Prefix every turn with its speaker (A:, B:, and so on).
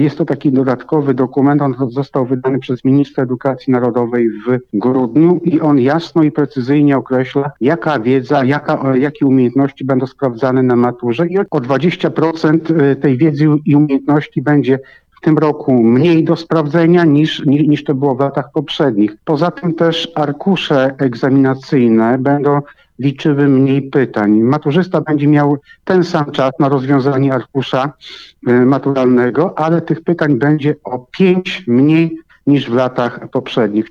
A: Jest to taki dodatkowy dokument, on został wydany przez ministra edukacji narodowej w grudniu i on jasno i precyzyjnie określa, jaka wiedza, jakie umiejętności będą sprawdzane na maturze i o 20% tej wiedzy i umiejętności będzie w tym roku mniej do sprawdzenia niż to było w latach poprzednich. Poza tym też arkusze egzaminacyjne będą liczyły mniej pytań. Maturzysta będzie miał ten sam czas na rozwiązanie arkusza maturalnego, ale tych pytań będzie o 5 mniej niż w latach poprzednich.